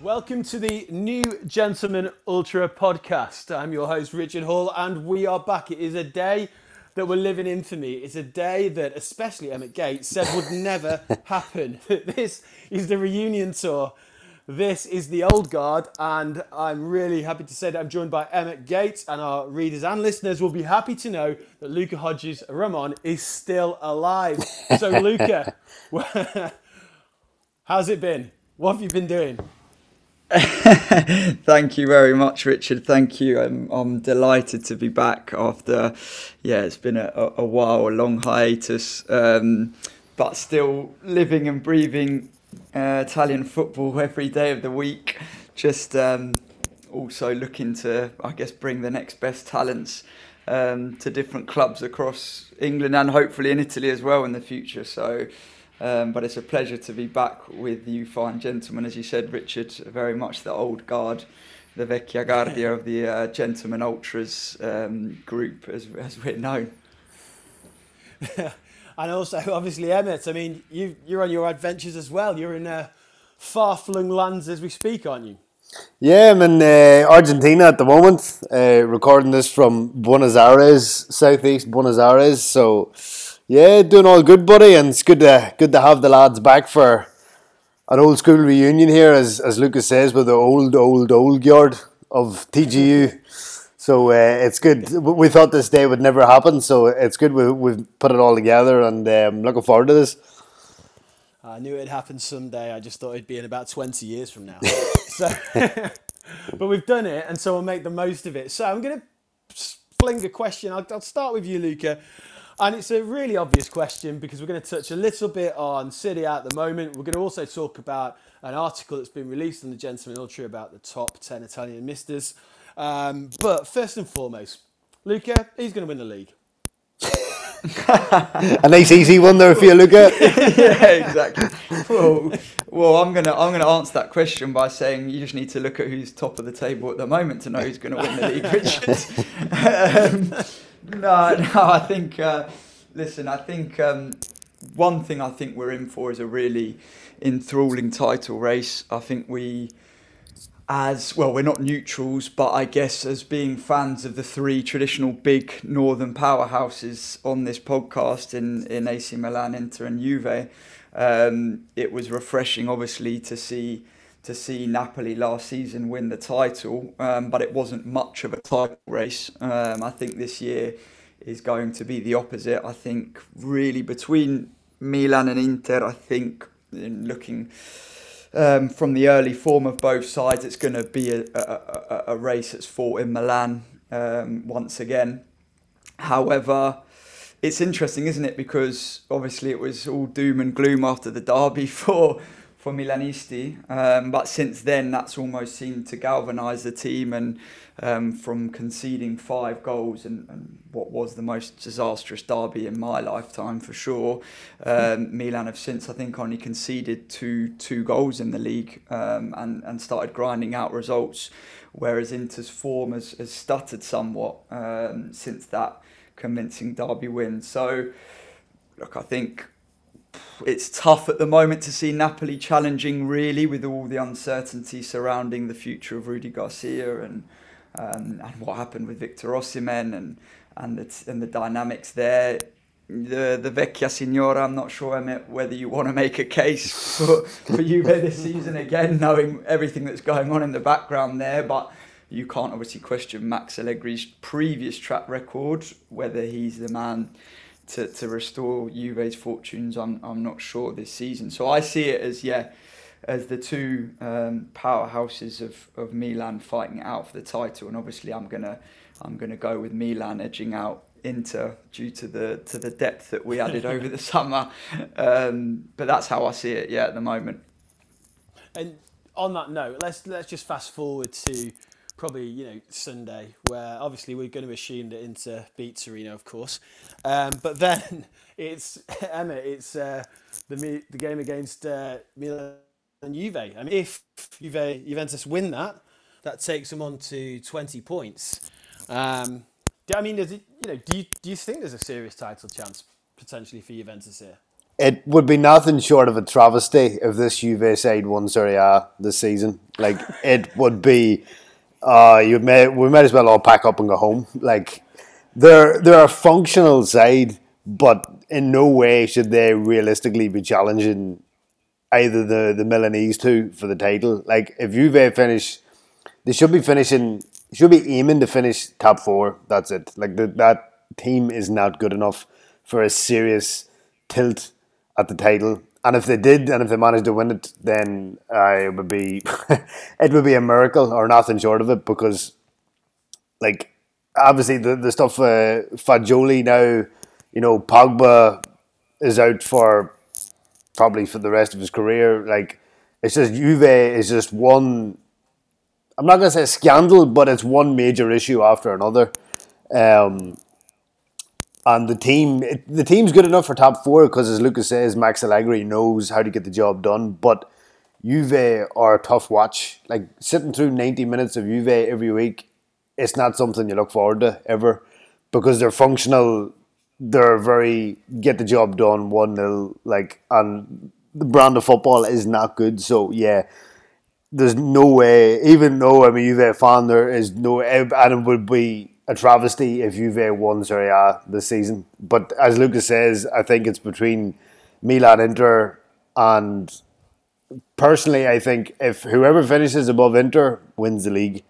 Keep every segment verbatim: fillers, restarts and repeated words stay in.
Welcome to the New Gentleman Ultra podcast. I'm your host, Richard Hall, and we are back. It is a day that we're living infamy. It's a day that especially Emmett Gates said would never happen. This is the reunion tour. This is the old guard, and I'm really happy to say that I'm joined by Emmett Gates, and our readers and listeners will be happy to know that Luca Hodges Ramon is still alive. So, Luca, how's it been? What have you been doing? Thank you very much, Richard. Thank you. I'm I'm delighted to be back after, yeah, it's been a, a while, a long hiatus, um, but still living and breathing uh, Italian football every day of the week. Just um, also looking to, I guess, bring the next best talents um, to different clubs across England and hopefully in Italy as well in the future. So. Um, but it's a pleasure to be back with you fine gentlemen. As you said, Richard, very much the old guard, the Vecchia Guardia of the uh, Gentleman Ultras um, group, as, as we're known. And also, obviously, Emmett, I mean, you, you're on your adventures as well. You're in uh, far-flung lands as we speak, aren't you? Yeah, I'm in uh, Argentina at the moment, uh, recording this from Buenos Aires, southeast Buenos Aires, so... Yeah, doing all good, buddy, and it's good to good to have the lads back for an old school reunion here, as as Lucas says, with the old, old, old guard of T G U. So uh, it's good. We thought this day would never happen, so it's good we, we've put it all together, and I'm um, looking forward to this. I knew it'd happen someday. I just thought it'd be in about twenty years from now. so, But we've done it, and so we'll make the most of it. So I'm going to fling a question. I'll, I'll start with you, Luca. And it's a really obvious question because we're going to touch a little bit on Serie A at the moment. We're going to also talk about an article that's been released on the Gentleman Ultra about the top ten Italian misters. Um, but first and foremost, Luca, who's going to win the league? A nice easy one there for you, Luca. Yeah, exactly. Well, well, I'm gonna I'm gonna answer that question by saying you just need to look at who's top of the table at the moment to know who's going to win the league, Richard. um, No, no, I think, uh, listen, I think um, one thing I think we're in for is a really enthralling title race. I think we, as, well, we're not neutrals, but I guess as being fans of the three traditional big northern powerhouses on this podcast in, in A C Milan, Inter and Juve, um, it was refreshing, obviously, to see to see Napoli last season win the title, um, but it wasn't much of a title race. Um, I think this year is going to be the opposite. I think really between Milan and Inter, I think in looking um, from the early form of both sides, it's going to be a, a, a, a race that's fought in Milan um, once again. However, it's interesting, isn't it? Because obviously it was all doom and gloom after the derby for for Milanisti, um, but since then that's almost seemed to galvanise the team, and um, from conceding five goals and, and what was the most disastrous derby in my lifetime for sure, um, Milan have since I think only conceded two two goals in the league um, and, and started grinding out results, whereas Inter's form has, has stuttered somewhat um, since that convincing derby win. So look, I think it's tough at the moment to see Napoli challenging, really, with all the uncertainty surrounding the future of Rudy Garcia and um, and what happened with Victor Osimhen and and the and the dynamics there. The the Vecchia Signora, I'm not sure, Emmett, whether you want to make a case for for Juve this season again, knowing everything that's going on in the background there, but you can't obviously question Max Allegri's previous track record, whether he's the man to, to restore Juve's fortunes. I'm I'm not sure this season. So I see it as, yeah, as the two um, powerhouses of, of Milan fighting it out for the title, and obviously I'm gonna I'm gonna go with Milan edging out Inter due to the to the depth that we added over the summer. Um, but that's how I see it, yeah, at the moment. And on that note, let's let's just fast forward to probably, you know, Sunday, where obviously we're going to assume that Inter beat Torino, of course. Um, but then it's, Emma, it's uh, the the game against uh, Milan and Juve. I mean, if Juve, Juventus win that, that takes them on to twenty points. Um, I mean, does it, you know, do you, do you think there's a serious title chance potentially for Juventus here? it would be nothing short of a travesty if this Juve side won Serie A this season. Like, it would be, uh, you may we might as well all pack up and go home. Like, they're they're a functional side, but in no way should they realistically be challenging either the the Milanese two for the title. Like, if Juve finish, they should be finishing, should be aiming to finish top four. That's it. Like, the, that team is not good enough for a serious tilt at the title. And if they did, and if they managed to win it, then uh, it would be it would be a miracle or nothing short of it. Because, like, obviously the the stuff uh, Fagioli now, you know, Pogba is out for probably for the rest of his career. Like, it's just Juve is just one. I'm not gonna say scandal, but it's one major issue after another. Um, And the team, it, the team's good enough for top four because, as Lucas says, Max Allegri knows how to get the job done. But Juve are a tough watch. Like, sitting through ninety minutes of Juve every week, it's not something you look forward to ever, because they're functional. They're very get the job done one nil. Like, and the brand of football is not good. So yeah, there's no way. Even though I'm a Juve fan, there is no, and it would be a travesty if Juve won Serie A this season. But as Lucas says, I think it's between Milan, Inter, and personally, I think if whoever finishes above Inter wins the league.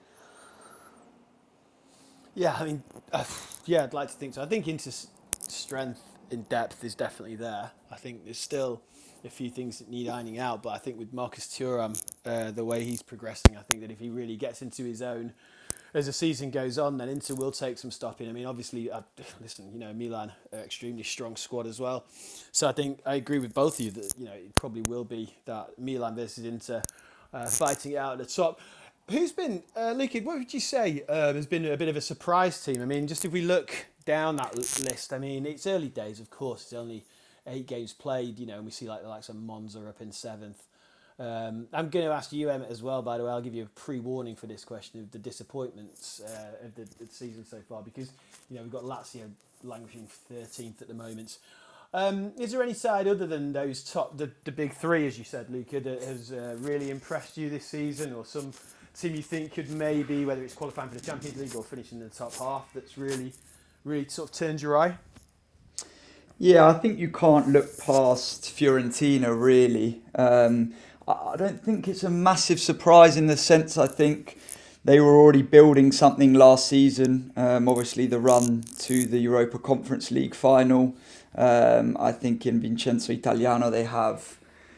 Yeah, I mean, uh, yeah, I'd like to think so. I think Inter's strength in depth is definitely there. I think there's still a few things that need ironing out, but I think with Marcus Thuram, uh, the way he's progressing, I think that if he really gets into his own as the season goes on, then Inter will take some stopping. I mean, obviously, uh, listen, you know, Milan, uh, extremely strong squad as well. So I think I agree with both of you that, you know, it probably will be that Milan versus Inter uh, fighting it out at the top. Who's been, uh, Luki, what would you say uh, has been a bit of a surprise team? I mean, just if we look down that list, I mean, it's early days, of course. It's only eight games played, you know, and we see like the likes of Monza up in seventh. Um, I'm going to ask you, Emmett, as well, by the way. I'll give you a pre-warning for this question of the disappointments uh, of the, the season so far, because, you know, we've got Lazio languishing thirteenth at the moment. Um, is there any side other than those top, the, the big three, as you said, Luca, that has uh, really impressed you this season, or some team you think could maybe, whether it's qualifying for the Champions League or finishing in the top half, that's really, really sort of turned your eye? Yeah, I think you can't look past Fiorentina, really. Um, I don't think it's a massive surprise in the sense I think they were already building something last season. Um, obviously, the run to the Europa Conference League final. Um, I think in Vincenzo Italiano they have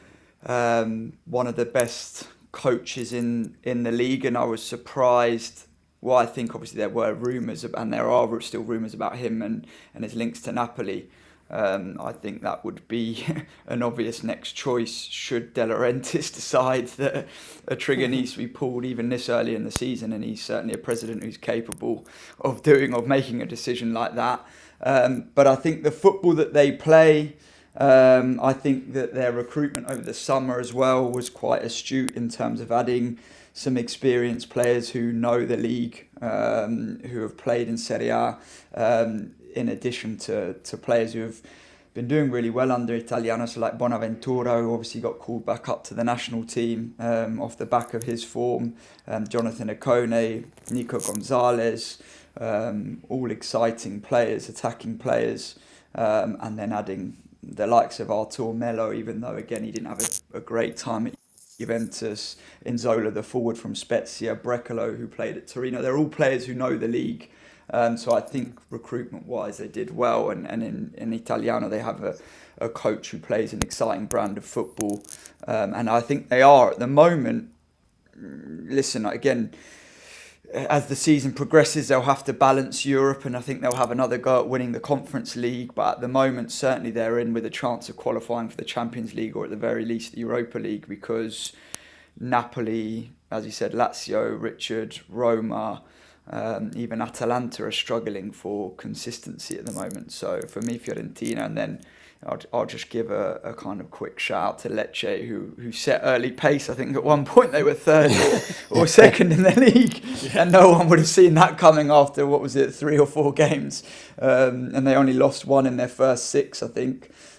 um, one of the best coaches in, in the league, and I was surprised. Well, I think obviously there were rumours, and there are still rumours about him and, and his links to Napoli. Um, I think that would be an obvious next choice should De Laurentiis decide that a trigger needs to be pulled even this early in the season, and he's certainly a president who's capable of doing, of making a decision like that. Um, but I think the football that they play, um, I think that their recruitment over the summer as well was quite astute in terms of adding some experienced players who know the league, um, who have played in Serie A, um, in addition to, to players who have been doing really well under Italiano, so like Bonaventura, who obviously got called back up to the national team um, off the back of his form, um, Jonathan Okone, Nico Gonzalez, um, all exciting players, attacking players, um, and then adding the likes of Artur Melo, even though again he didn't have a, a great time at Juventus, Inzola, the forward from Spezia, Brecalo, who played at Torino. They're all players who know the league. Um, so I think recruitment-wise they did well, and, and in, in Italiano they have a, a coach who plays an exciting brand of football, um, and I think they are at the moment. Listen, again, as the season progresses they'll have to balance Europe, and I think they'll have another go at winning the Conference League, but at the moment certainly they're in with a chance of qualifying for the Champions League, or at the very least the Europa League, because Napoli, as you said, Lazio, Richard, Roma, Um, even Atalanta are struggling for consistency at the moment. So for me, Fiorentina, and then I'll, I'll just give a, a kind of quick shout out to Lecce, who who set early pace. I think at one point they were third or, or second in the league, yeah. And no one would have seen that coming after, what was it, three or four games, um, and they only lost one in their first six, I think.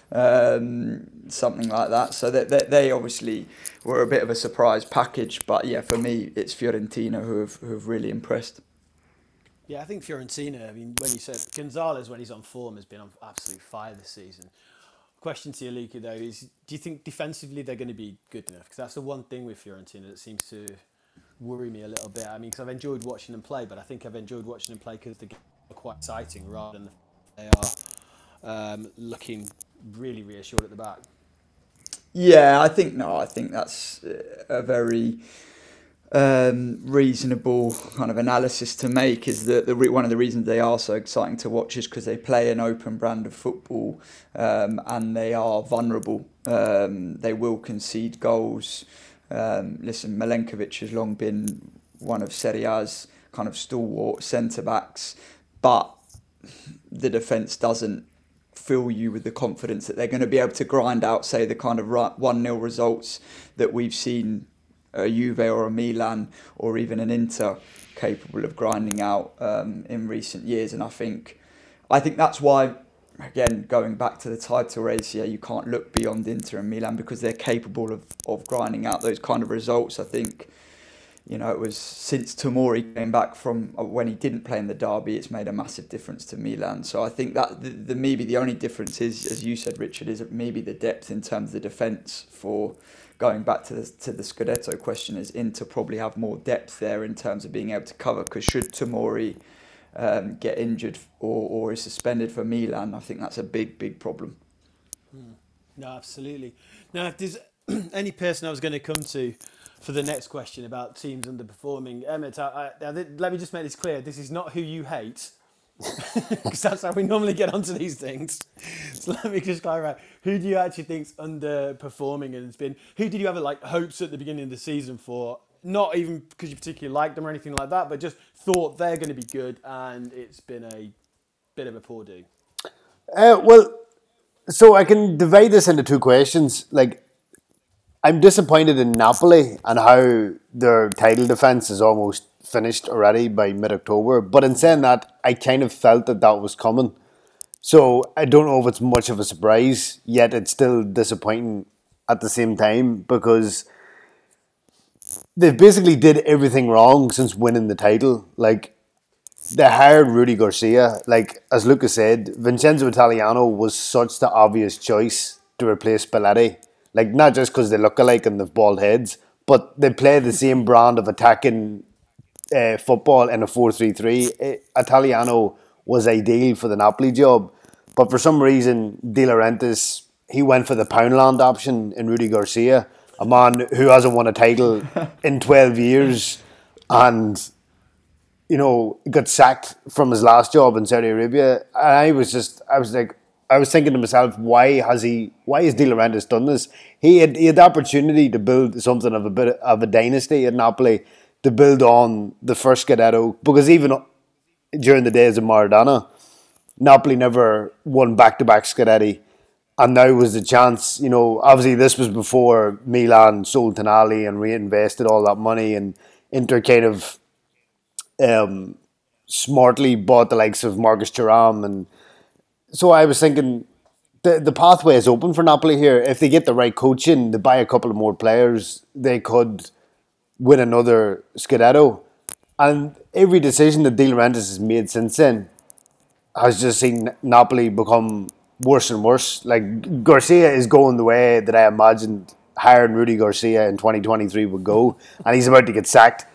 um, something like that. So they, they, they obviously were a bit of a surprise package. But yeah, for me, it's Fiorentina who have, who have really impressed. Yeah, I think Fiorentina, I mean, when you said Gonzalez, when he's on form, has been on absolute fire this season. Question to you, Luca, though, is do you think defensively they're going to be good enough? Because that's the one thing with Fiorentina that seems to worry me a little bit. I mean, because I've enjoyed watching them play, but I think I've enjoyed watching them play because they're quite exciting rather than they are um, looking really reassured at the back. Yeah, I think, no, I think that's a very um, reasonable kind of analysis to make, is that the re- one of the reasons they are so exciting to watch is because they play an open brand of football um, and they are vulnerable. Um, they will concede goals. Um, listen, Milenkovic has long been one of Serie A's kind of stalwart centre-backs, but the defence doesn't fill you with the confidence that they're going to be able to grind out, say, the kind of one nil results that we've seen a Juve or a Milan or even an Inter capable of grinding out um, in recent years. And I think I think that's why, again, going back to the title race, yeah, you can't look beyond Inter and Milan because they're capable of, of grinding out those kind of results. I think, you know, it was since Tomori came back from when he didn't play in the derby, it's made a massive difference to Milan. So I think that the, the maybe the only difference is, as you said, Richard, is maybe the depth in terms of the defence. For going back to the to the Scudetto question, is Inter probably have more depth there in terms of being able to cover. Because should Tomori um, get injured or or is suspended for Milan, I think that's a big big problem. Hmm. No, absolutely. Now, if there's any person I was going to come to for the next question about teams underperforming, Emmett, I, I, let me just make this clear. This is not who you hate, because that's how we normally get onto these things. So let me just clarify. Who do you actually think's underperforming and it's been? Who did you have like hopes at the beginning of the season for? Not even because you particularly liked them or anything like that, but just thought they're going to be good, and it's been a bit of a poor do. Uh, well, so I can divide this into two questions. Like, I'm disappointed in Napoli and how their title defence is almost finished already by mid-October. But in saying that, I kind of felt that that was coming. So I don't know if it's much of a surprise, yet it's still disappointing at the same time, because they've basically did everything wrong since winning the title. Like, they hired Rudy Garcia. Like, as Lucas said, Vincenzo Italiano was such the obvious choice to replace Spalletti. Like, not just because they look alike and they've bald heads, but they play the same brand of attacking uh, football in a four three three. Italiano was ideal for the Napoli job. But for some reason, De Laurentiis, he went for the Poundland option in Rudy Garcia, a man who hasn't won a title in twelve years and, you know, got sacked from his last job in Saudi Arabia. And I was just, I was like, I was thinking to myself, why has he, why has De Laurentiis done this? He had, he had the opportunity to build something of a bit of a dynasty at Napoli, to build on the first Scudetto, because even during the days of Maradona, Napoli never won back-to-back Scudetti, and now was the chance. You know, obviously this was before Milan sold Tonali and reinvested all that money, and Inter kind of um, smartly bought the likes of Marcus Thuram, and so I was thinking the the pathway is open for Napoli here. If they get the right coaching, they buy a couple of more players, they could win another Scudetto. And every decision that De Laurentiis has made since then has just seen Napoli become worse and worse. Like, Garcia is going the way that I imagined hiring Rudy Garcia in twenty twenty-three would go, and he's about to get sacked.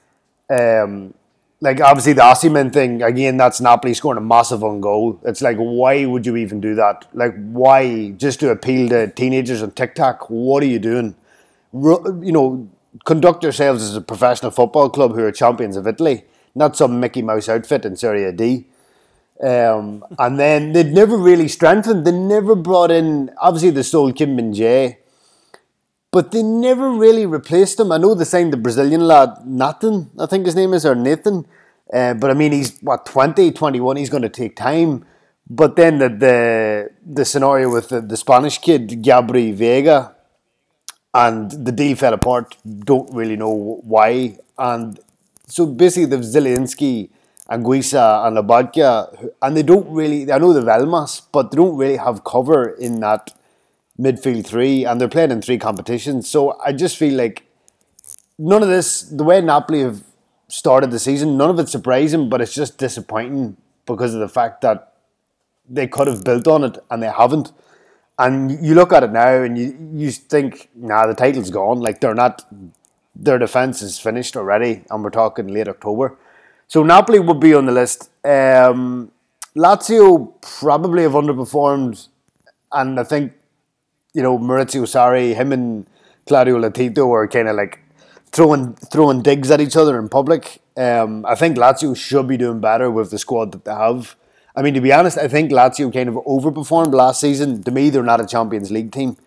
Um, like, obviously the Osimhen thing, again, that's Napoli scoring a massive own goal. It's like, why would you even do that? Like, why? Just to appeal to teenagers on TikTok? What are you doing? You know, conduct yourselves as a professional football club who are champions of Italy, not some Mickey Mouse outfit in Serie D. Um, and then they'd never really strengthened. They never brought in, obviously they sold Kim Min-jae, but they never really replaced him. I know they signed the Brazilian lad, Nathan, I think his name is, or Nathan. Uh, but I mean, he's, what, twenty, twenty-one, he's going to take time. But then the the, the scenario with the, the Spanish kid, Gabri Vega, and the deal fell apart. Don't really know why. And so basically, the Zielinski Anguissa and Lobotka, and they don't really, I know the Velmas, but they don't really have cover in that midfield three, and they're playing in three competitions. So I just feel like none of this, the way Napoli have started the season, none of it's surprising, but it's just disappointing because of the fact that they could have built on it and they haven't. And you look at it now and you, you think, nah, the title's gone. Like, they're not, their defence is finished already, and we're talking late October. So Napoli would be on the list. Um, Lazio probably have underperformed, and I think, you know, Maurizio Sarri, him and Claudio Lotito are kind of like throwing throwing digs at each other in public. Um, I think Lazio should be doing better with the squad that they have. I mean, to be honest, I think Lazio kind of overperformed last season. To me, they're not a Champions League team.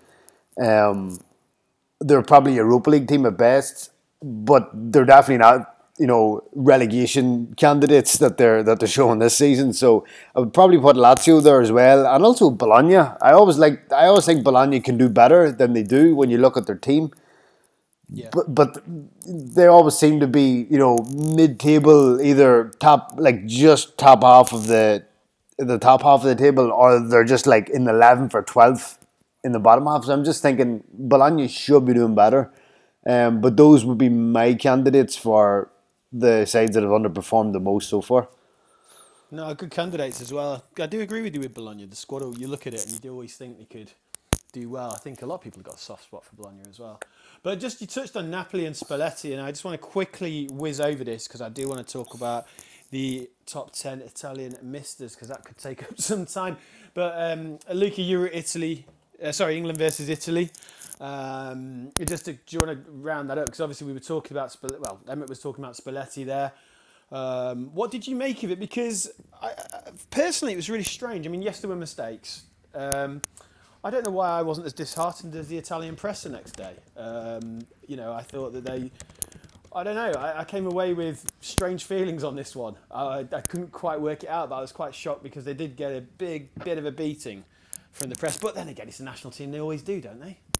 Um, they're probably a Europa League team at best, but they're definitely not, you know, relegation candidates that they're that they're showing this season. So I would probably put Lazio there as well, and also Bologna. I always like I always think Bologna can do better than they do when you look at their team. Yeah. But but they always seem to be, you know, mid-table, either top, like just top half of the the top half of the table, or they're just like in the eleventh or twelfth in the bottom half. So I'm just thinking Bologna should be doing better. Um, but those would be my candidates for the sides that have underperformed the most so far. No, good candidates as well. I do agree with you with Bologna. The squad, you look at it and you do always think they could do well. I think a lot of people have got a soft spot for Bologna as well. But just, you touched on Napoli and Spalletti, and I just want to quickly whiz over this because I do want to talk about the top ten Italian misters, because that could take up some time. But um, Luca, you were Italy, uh, sorry, England versus Italy. Um, just to, do you want to round that up? Because obviously we were talking about, Spalletti, well, Emmett was talking about Spalletti there. Um, what did you make of it? Because I, I, personally, it was really strange. I mean, yes, there were mistakes. Um, I don't know why I wasn't as disheartened as the Italian press the next day. Um, you know, I thought that they, I don't know, I, I came away with strange feelings on this one. I, I couldn't quite work it out, but I was quite shocked because they did get a big bit of a beating from the press. But then again, it's a national team, they always do, don't they?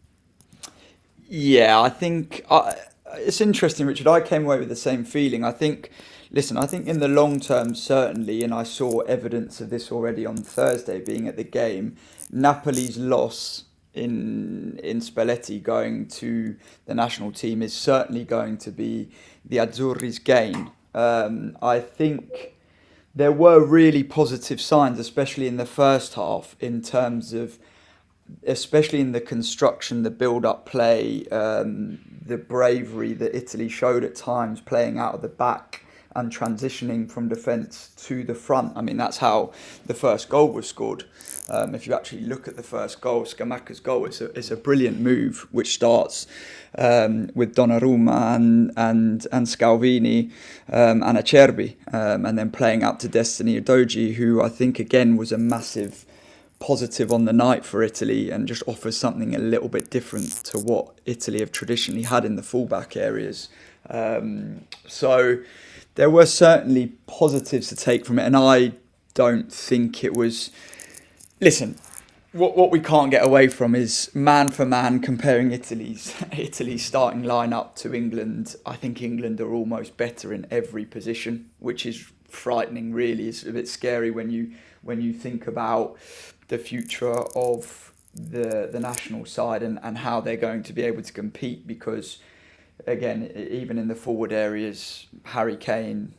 Yeah, I think uh, it's interesting, Richard. I came away with the same feeling. I think, listen, I think in the long term, certainly, and I saw evidence of this already on Thursday being at the game, Napoli's loss in in Spalletti going to the national team is certainly going to be the Azzurri's gain. Um, I think there were really positive signs, especially in the first half, in terms of especially in the construction, the build-up play, um, the bravery that Italy showed at times, playing out of the back and transitioning from defence to the front. I mean, that's how the first goal was scored. Um, if you actually look at the first goal, Scamacca's goal, it's a, it's a brilliant move, which starts um, with Donnarumma and and, and Scalvini um, and Acerbi, um, and then playing out to Destiny Udogie, who I think, again, was a massive positive on the night for Italy and just offers something a little bit different to what Italy have traditionally had in the fullback areas. Um, so there were certainly positives to take from it, and I don't think it was... Listen, what what we can't get away from is man for man comparing Italy's Italy's starting lineup to England. I think England are almost better in every position, which is frightening. Really, it's a bit scary when you when you think about the future of the the national side and, and how they're going to be able to compete, because again, even in the forward areas, Harry Kane,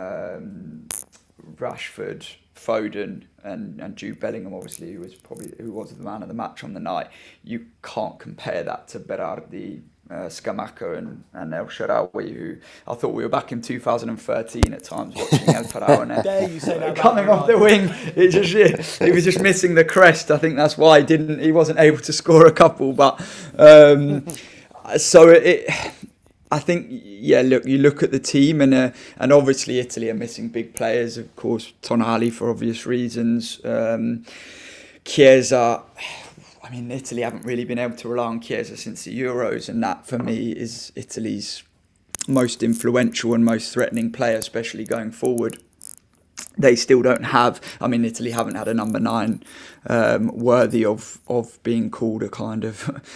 um, Rashford, Foden and, and Jude Bellingham, obviously, who was probably who was the man of the match on the night. You can't compare that to Berardi, uh, Scamacca and, and El Shaarawy, who I thought we were back in two thousand thirteen at times watching El Faraone. Dare you say that coming off the wing. It just he was just missing the crest. I think that's why he didn't he wasn't able to score a couple. But um, so it. I think, yeah, look, you look at the team and uh, and obviously Italy are missing big players, of course, Tonali for obvious reasons. Um, Chiesa, I mean, Italy haven't really been able to rely on Chiesa since the Euros, and that for me is Italy's most influential and most threatening player, especially going forward. They still don't have, I mean, Italy haven't had a number nine um, worthy of, of being called a kind of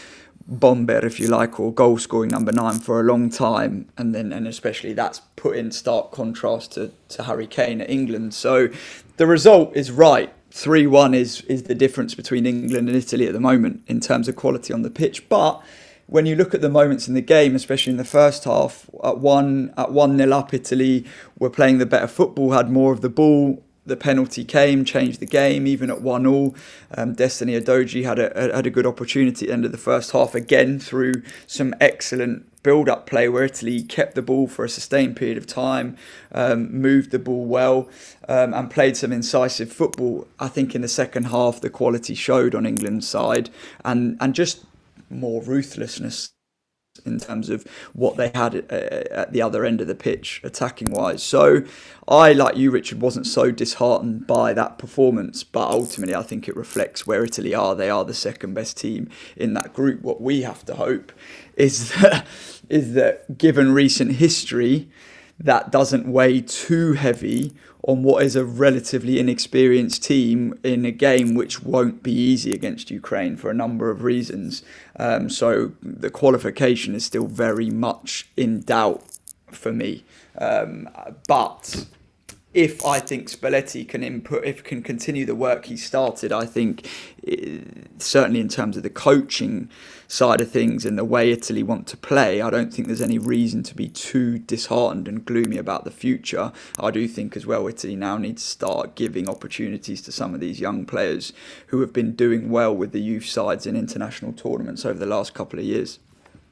bomber, if you like, or goal scoring number nine for a long time, and then and especially that's put in stark contrast to, to Harry Kane at England. So the result is right. three one is is the difference between England and Italy at the moment in terms of quality on the pitch. But when you look at the moments in the game, especially in the first half, at one at one nil up, Italy were playing the better football, had more of the ball. The penalty came, changed the game. Even at one all, um, Destiny Udogie had a had a good opportunity at the end of the first half again through some excellent build-up play where Italy kept the ball for a sustained period of time, um, moved the ball well, um, and played some incisive football. I think in the second half the quality showed on England's side, and and just more ruthlessness in terms of what they had at the other end of the pitch, attacking-wise. So I, like you, Richard, wasn't so disheartened by that performance, but ultimately I think it reflects where Italy are. They are the second best team in that group. What we have to hope is that, is that given recent history, that doesn't weigh too heavy on what is a relatively inexperienced team in a game which won't be easy against Ukraine for a number of reasons. Um, so the qualification is still very much in doubt for me. Um, but if I think Spalletti can input, if can continue the work he started, I think it, certainly in terms of the coaching side of things and the way Italy want to play, I don't think there's any reason to be too disheartened and gloomy about the future. I do think as well Italy now needs to start giving opportunities to some of these young players who have been doing well with the youth sides in international tournaments over the last couple of years.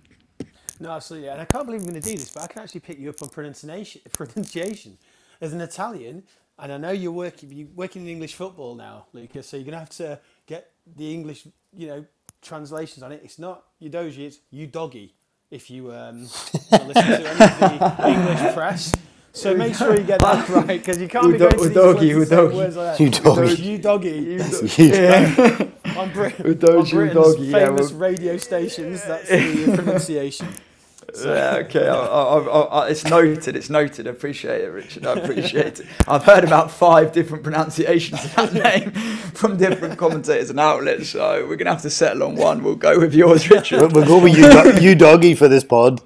No, absolutely. And I can't believe I'm going to do this, but I can actually pick you up on pronunciation. pronunciation. As an Italian, and I know you're working, you're working in English football now, Lucas, so you're going to have to get the English, you know, translations on it. It's not Udogie, it's Udogie, if you um, listen to any of the English press. So make sure you get that right, because you can't be going to these Udogie, words like that. Udogie. Udogie. Udogie. Yeah. on, Brit- Udogie, on Britain's Udogie, yeah, famous well- radio stations, that's the pronunciation. So. Yeah, okay, I, I, I, I, it's noted, it's noted. I appreciate it, Richard, I appreciate it. I've heard about five different pronunciations of that name from different commentators and outlets, so we're going to have to settle on one. We'll go with yours, Richard. We'll go with you, you doggy for this pod.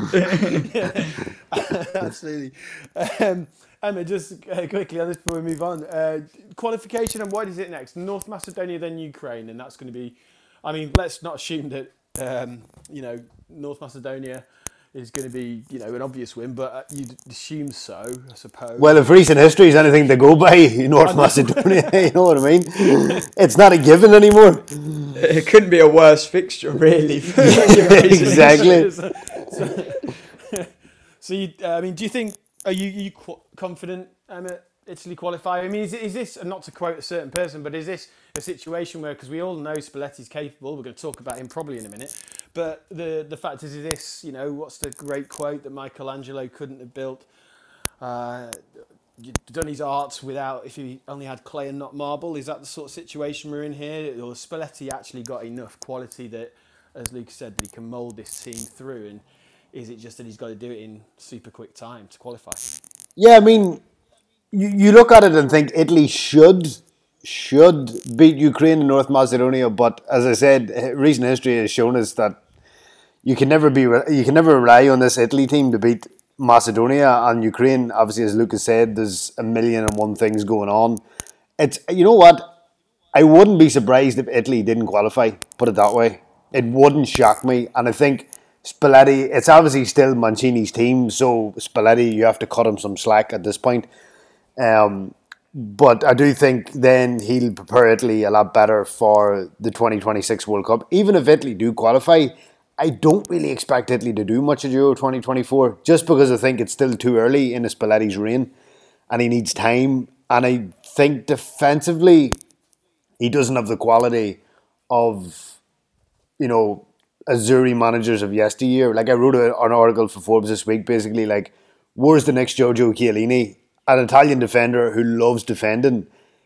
Yeah, absolutely. Um, Emma, just uh, quickly on this before we move on. Uh, qualification, and what is it next? North Macedonia, then Ukraine, and that's going to be, I mean, let's not assume that, um, you know, North Macedonia is going to be, you know, an obvious win, but you'd assume so, I suppose. Well, if recent history is anything to go by, North Macedonia, you know what I mean? It's not a given anymore. It couldn't be a worse fixture, really. Exactly. so, so, so you, uh, I mean, do you think, are you, you qu- confident, Emma, Italy qualify? I mean, is, is this, and not to quote a certain person, but is this a situation where, because we all know Spalletti's capable, we're going to talk about him probably in a minute, but the the fact is, is this, you know, what's the great quote that Michelangelo couldn't have built, uh, done his art without, if he only had clay and not marble? Is that the sort of situation we're in here? Or Spalletti actually got enough quality that, as Luke said, that he can mould this team through, and is it just that he's got to do it in super quick time to qualify? Yeah, I mean, you, you look at it and think Italy should should beat Ukraine and North Macedonia, but as I said, recent history has shown us that you can never be you can never rely on this Italy team to beat Macedonia and Ukraine. Obviously, as Lucas said, there's a million and one things going on. It's, you know what, I wouldn't be surprised if Italy didn't qualify, put it that way. It wouldn't shock me, and I think Spalletti, it's obviously still Mancini's team, so Spalletti, you have to cut him some slack at this point. Um, but I do think then he'll prepare Italy a lot better for the twenty twenty-six World Cup. Even if Italy do qualify, I don't really expect Italy to do much at Euro twenty twenty-four, just because I think it's still too early in Spalletti's reign and he needs time. And I think defensively, he doesn't have the quality of, you know, Azzurri managers of yesteryear. Like, I wrote a, an article for Forbes this week, basically like, where's the next Giorgio Chiellini? An Italian defender who loves defending.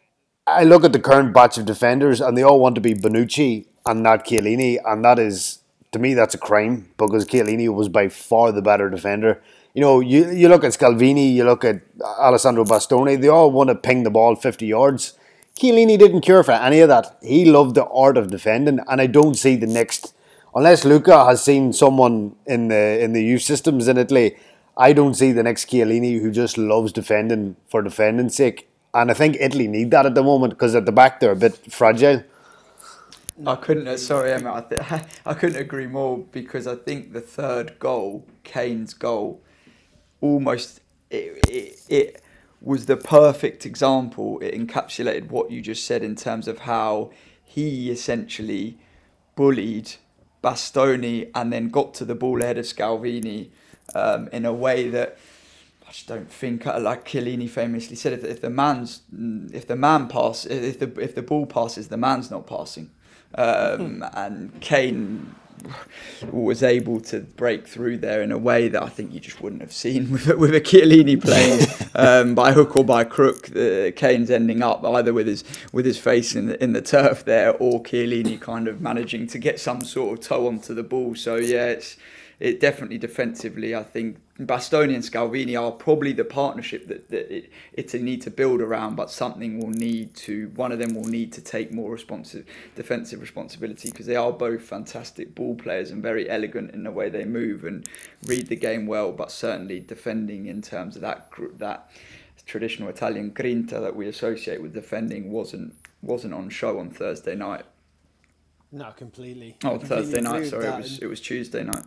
I look at the current batch of defenders and they all want to be Bonucci and not Chiellini, and that is, to me, that's a crime, because Chiellini was by far the better defender. You know, you, you look at Scalvini, you look at Alessandro Bastoni, they all want to ping the ball fifty yards. Chiellini didn't care for any of that. He loved the art of defending, and I don't see the next unless Luca has seen someone in the in the youth systems in Italy, I don't see the next Chiellini who just loves defending for defending's sake. And I think Italy need that at the moment because at the back they're a bit fragile. I couldn't. Sorry, Emma. I, th- I couldn't agree more because I think the third goal, Kane's goal, almost it, it, it was the perfect example. It encapsulated what you just said in terms of how he essentially bullied Bastoni and then got to the ball ahead of Scalvini um, in a way that I just don't think, like Chiellini famously said, if, if the man's if the man pass if the if the ball passes, the man's not passing. Um, and Kane was able to break through there in a way that I think you just wouldn't have seen with with a Chiellini playing um, by hook or by crook. The Kane's ending up either with his with his face in the, in the turf there, or Chiellini kind of managing to get some sort of toe onto the ball. So yeah, it's it definitely defensively. I think Bastoni and Scalvini are probably the partnership that, that it, it's a need to build around, but something will need to, one of them will need to take more responsive defensive responsibility because they are both fantastic ball players and very elegant in the way they move and read the game well, but certainly defending in terms of that that traditional Italian grinta that we associate with defending wasn't wasn't on show on Thursday night. No, completely. Oh, completely Thursday night, sorry, it that. was, it was Tuesday night.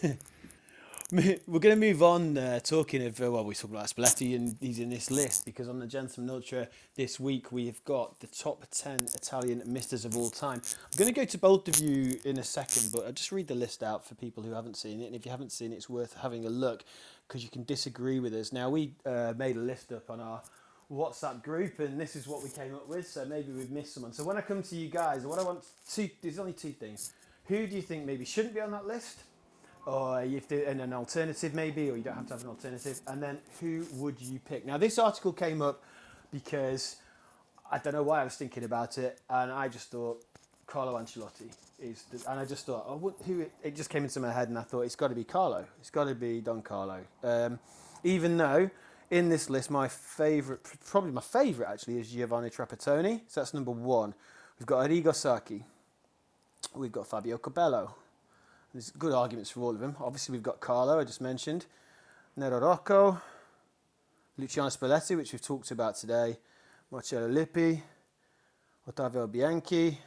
We're going to move on, uh, talking of, uh, well, we talked about Spalletti and he's in this list because on the Gentleman Ultra this week we've got the top ten Italian misters of all time. I'm going to go to both of you in a second, but I'll just read the list out for people who haven't seen it. And if you haven't seen it, it's worth having a look because you can disagree with us. Now, we uh, made a list up on our WhatsApp group and this is what we came up with, so maybe we've missed someone. So when I come to you guys, what I want, two, there's only two things. Who do you think maybe shouldn't be on that list? Or if there, and an alternative maybe, or you don't have to have an alternative. And then who would you pick? Now this article came up because I don't know why I was thinking about it, and I just thought Carlo Ancelotti is, the, and I just thought, oh, what, who? It, it just came into my head, and I thought it's got to be Carlo. It's got to be Don Carlo. Um, even though in this list, my favourite, probably my favourite actually, is Giovanni Trapattoni. So that's number one. We've got Arrigo Sacchi. We've got Fabio Capello. There's good arguments for all of them. Obviously, we've got Carlo, I just mentioned. Nero Rocco. Luciano Spalletti, which we've talked about today. Marcello Lippi. Ottavio Bianchi.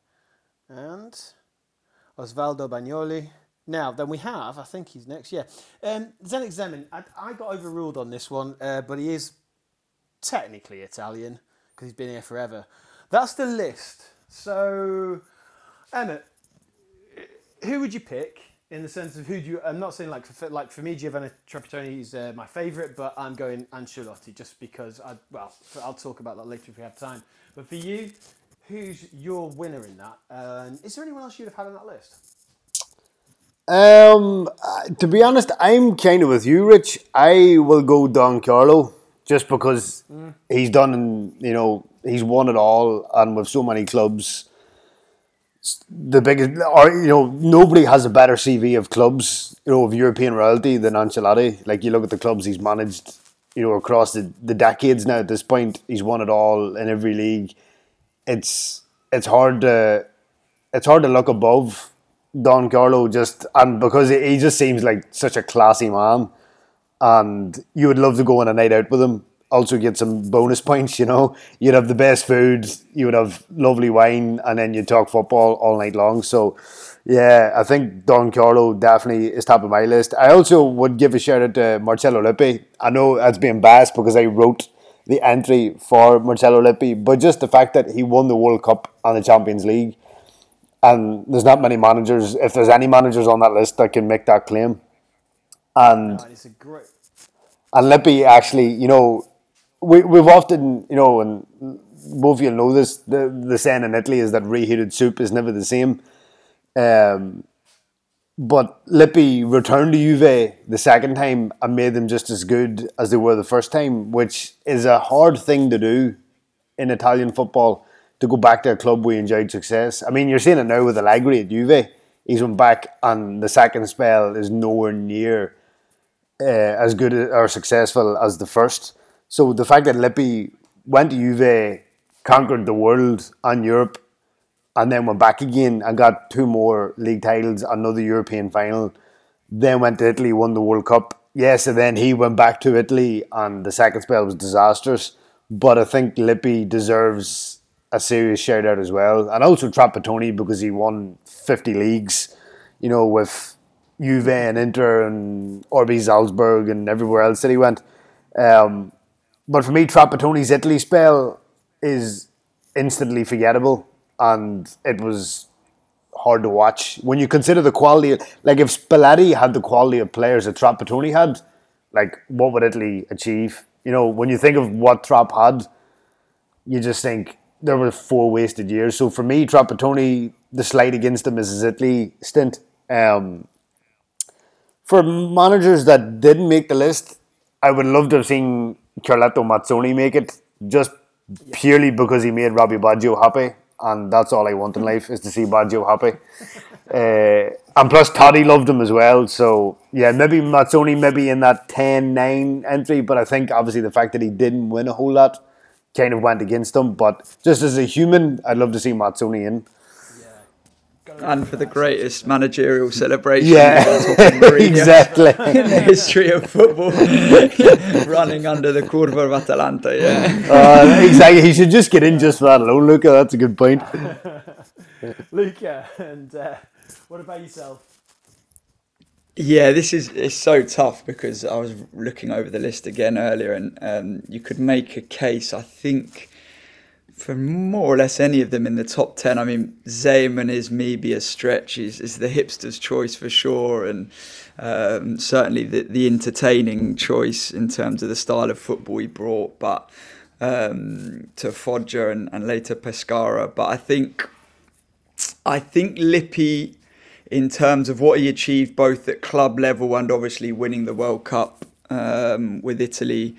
And Osvaldo Bagnoli. Now, then we have, I think he's next, yeah. Um, Zdeněk Zeman, I, I got overruled on this one, uh, but he is technically Italian because he's been here forever. That's the list. So, Emma, who would you pick in the sense of who do you? I'm not saying like for like for me, Giovanni Trapattoni is uh, my favourite, but I'm going Ancelotti just because I well I'll talk about that later if we have time. But for you, who's your winner in that? Um, is there anyone else you'd have had on that list? Um, uh, to be honest, I'm kind of with you, Rich. I will go Don Carlo just because mm. he's done, you know, he's won it all, and with so many clubs. The biggest, or you know, nobody has a better C V of clubs, you know, of European royalty than Ancelotti. Like you look at the clubs he's managed, you know, across the, the decades now. At this point, he's won it all in every league. It's it's hard to it's hard to look above Don Carlo just and because he just seems like such a classy man, and you would love to go on a night out with him. Also get some bonus points, you know. You'd have the best food, you would have lovely wine, and then you'd talk football all night long. So, yeah, I think Don Carlo definitely is top of my list. I also would give a shout out to Marcello Lippi. I know that's being biased because I wrote the entry for Marcello Lippi, but just the fact that he won the World Cup and the Champions League, and there's not many managers, if there's any managers on that list that can make that claim. And, no, it's a great... and Lippi actually, you know, We, we've often, you know, and both of you know this, the, the saying in Italy is that reheated soup is never the same. Um, but Lippi returned to Juve the second time and made them just as good as they were the first time, which is a hard thing to do in Italian football, to go back to a club where you enjoyed success. I mean, you're seeing it now with Allegri at Juve. He's went back and the second spell is nowhere near uh, as good or successful as the first. So the fact that Lippi went to Juve, conquered the world and Europe, and then went back again and got two more league titles, another European final, then went to Italy, won the World Cup. Yes, and then he went back to Italy and the second spell was disastrous. But I think Lippi deserves a serious shout out as well. And also Trapattoni because he won fifty leagues, you know, with Juve and Inter and R B Salzburg and everywhere else that he went. Um, but for me, Trapattoni's Italy spell is instantly forgettable, and it was hard to watch. When you consider the quality, of, like if Spalletti had the quality of players that Trapattoni had, like what would Italy achieve? You know, when you think of what Trapp had, you just think there were four wasted years. So for me, Trapattoni, the slight against him is his Italy stint. Um, for managers that didn't make the list, I would love to have seen Carletto Mazzoni make it, just purely because he made Robbie Baggio happy. And that's all I want in life, is to see Baggio happy. Uh, and plus Totti loved him as well. So yeah, maybe Mazzoni maybe in that ten nine entry, but I think obviously the fact that he didn't win a whole lot kind of went against him. But just as a human, I'd love to see Mazzoni in. And for the greatest managerial celebration yeah, exactly, in the history of football, running under the curva of Atalanta. Yeah, uh, exactly. He should just get in just for that alone, Luca. That's a good point. Luca, and uh, what about yourself? Yeah, this is it's so tough because I was looking over the list again earlier, and um, you could make a case, I think, for more or less any of them in the top ten. I mean, Zeman is maybe a stretch. He's is the hipster's choice for sure, and um, certainly the, the entertaining choice in terms of the style of football he brought. But um, to Foggia and, and later Pescara. But I think I think Lippi, in terms of what he achieved both at club level and obviously winning the World Cup um, with Italy,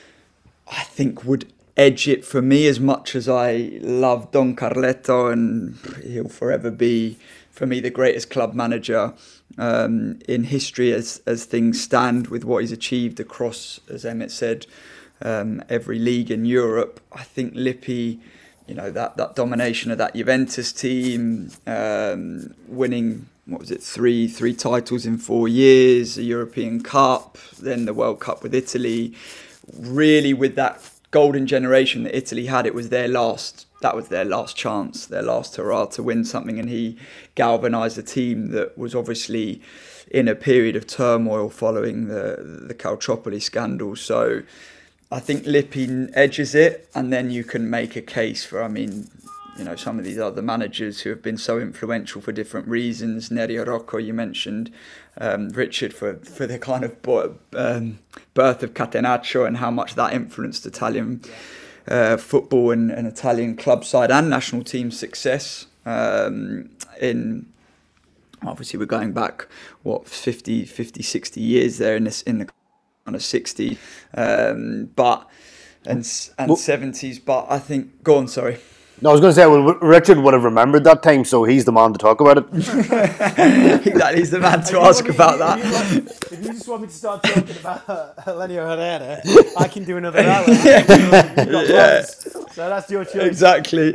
I think would edge it for me. As much as I love Don Carletto, and he'll forever be for me the greatest club manager um, in history as as things stand, with what he's achieved across, as Emmett said, um, every league in Europe. I think Lippi, you know, that, that domination of that Juventus team, um, winning, what was it, three three titles in four years, a European Cup, then the World Cup with Italy, really with that golden generation that Italy had, it was their last, that was their last chance, their last hurrah to win something, and he galvanised a team that was obviously in a period of turmoil following the the Calciopoli scandal. So I think Lippi edges it, and then you can make a case for, I mean, you know, some of these other managers who have been so influential for different reasons. Nerio Rocco, you mentioned, um, Richard, for, for the kind of bo- um, birth of Catenaccio and how much that influenced Italian uh, football and, and Italian club side and national team success. Um, in obviously, we're going back, what, fifty, fifty, sixty years there in this in the kind of sixty, um, but and and well, seventies. But I think, go on, sorry. No, I was going to say, well, Richard would have remembered that time, so he's the man to talk about it. Exactly, he's the man to ask me, about if that. You want, if you just want me to start talking about uh, Helenio Herrera, I can do another hour. Yeah. So that's your choice. Exactly.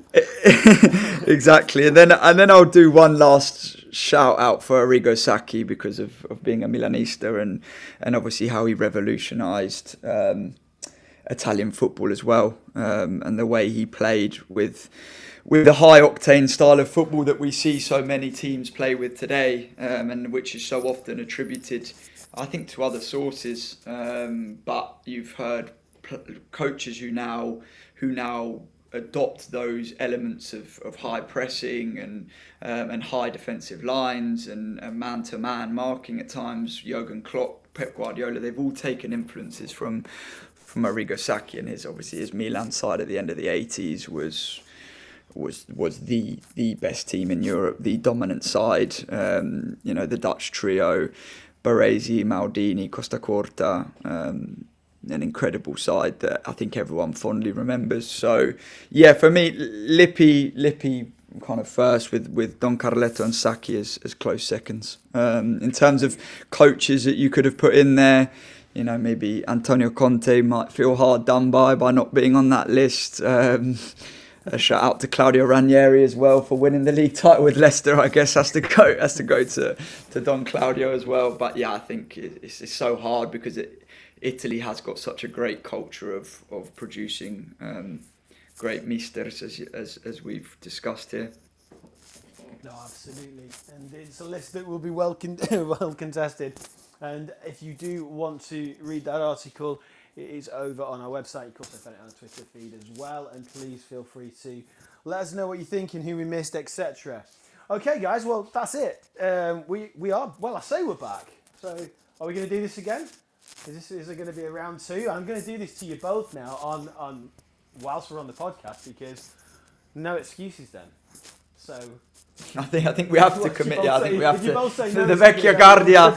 Exactly. And then and then I'll do one last shout out for Arrigo Sacchi because of, of being a Milanista and, and obviously how he revolutionised um, Italian football as well, um, and the way he played with with the high octane style of football that we see so many teams play with today, um, and which is so often attributed, I think, to other sources. Um, but you've heard pl- coaches who now who now adopt those elements of, of high pressing and um, and high defensive lines and, and man-to-man marking at times. Jurgen Klopp, Pep Guardiola, they've all taken influences from from Arrigo Sacchi, and his obviously his Milan side at the end of the eighties was was was the the best team in Europe, the dominant side. Um, you know, the Dutch trio, Baresi, Maldini, Costa Corta, um, an incredible side that I think everyone fondly remembers. So yeah, for me, Lippi Lippi kind of first, with, with Don Carletto and Sacchi as, as close seconds. Um, in terms of coaches that you could have put in there, you know, maybe Antonio Conte might feel hard done by by not being on that list. Um, a shout out to Claudio Ranieri as well for winning the league title with Leicester. I guess has to go has to go to, to Don Claudio as well. But yeah, I think it's, it's so hard because it, Italy has got such a great culture of of producing um, great misters as as as we've discussed here. No, absolutely, and it's a list that will be well con- well contested. And if you do want to read that article, it is over on our website. You can also find it on our Twitter feed as well. And please feel free to let us know what you think and who we missed, et cetera. Okay, guys. Well, that's it. Um, we we are. Well, I say we're back. So, are we going to do this again? Is this is it going to be a round two? I'm going to do this to you both now on on whilst we're on the podcast because no excuses then. So. I think I think we have to What, commit. you Yeah, I both think say- we have did you to. both say The, no the to Vecchia me? Guardia.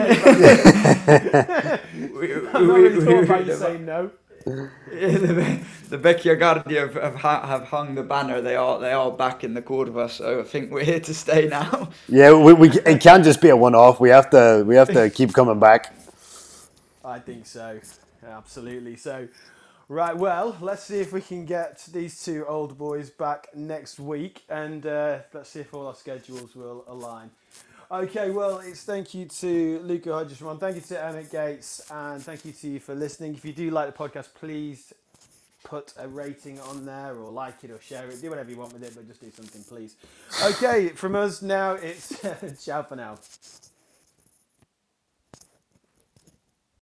we, I've not really thought about you saying no. the, the Vecchia Guardia have, have, ha- have hung the banner. They are they are back in the Cordova, so I think we're here to stay now. Yeah, we, we it can't just be a one-off. We have to we have to keep coming back. I think so. Absolutely. So, right, well, let's see if we can get these two old boys back next week and uh, let's see if all our schedules will align. Okay, well, it's thank you to Luca Hodges-Ramon, thank you to Emmett Gates, and thank you to you for listening. If you do like the podcast, please put a rating on there or like it or share it. Do whatever you want with it, but just do something, please. Okay, from us now, it's ciao for now.